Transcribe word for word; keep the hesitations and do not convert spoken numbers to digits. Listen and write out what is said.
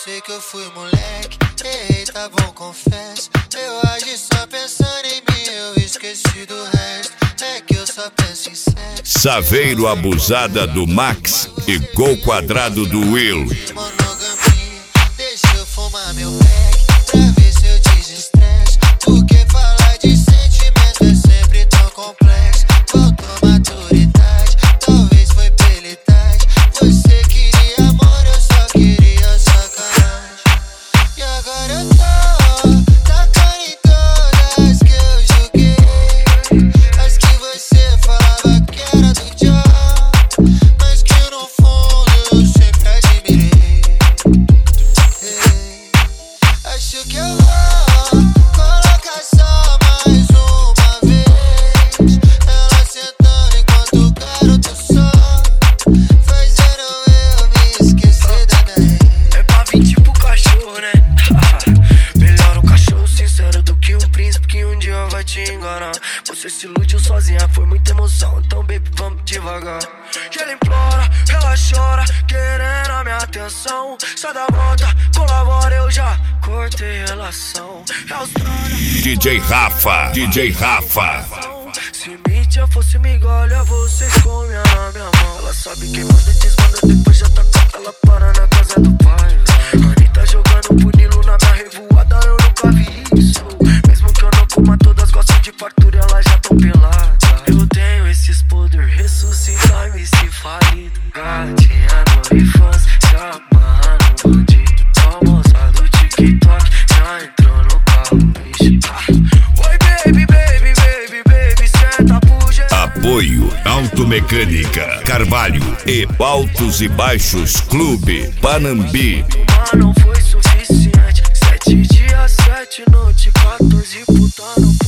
sei que eu fui moleque, errei, tá bom, confesso. Eu agi só pensando em mim, eu esqueci do resto. É que eu só penso em sexo. Saveiro Abusada do Max e Gol Quadrado do Will. Monogamia, deixa eu fumar meu pack pra ver se eu desestresso. Porque falar de sentimento é sempre tão complexo. Faltou maturidade, talvez foi pela idade. Você queria amor, eu só queria sacanagem. E agora eu tô tacando em todas que eu julguei. As que você falava que era do John, mas que no fundo eu sempre admirei. Ei, acho que eu vou colocar só mais uma vez. Ela sentando enquanto o garoto só fazendo eu me esquecer da minha ex. É pra vir tipo cachorro, né? Melhor um cachorro sincero do que um príncipe que um dia vai te enganar. Você se iludiu sozinha, foi muita emoção, então baby, vamos devagar. E ela implora, ela chora, querendo a minha atenção. Sai da volta, colabora, eu já cortei relação. É Austrália, D J Rafa, D J Rafa. se mídia fosse migalha, vocês comem na minha mão. Ela sabe que manda e desmanda, depois já tá com ela para na casa do pai. Anitta jogando punilo na minha revoada, eu nunca vi isso. Mesmo que eu não coma todas, gostam de fartura, elas já tão peladas. Eu tenho esses poder, ressuscitar e se falido. Gatinha no infância, se amarra no bandido. Famosa do TikTok, já entrou no carro, bicho. Oi baby, baby, baby, baby, senta pro jeito. Apoio Automecânica Carvalho e Altos e Baixos Clube Panambi. Mas não foi suficiente. Sete dias, sete noites, quatorze puta no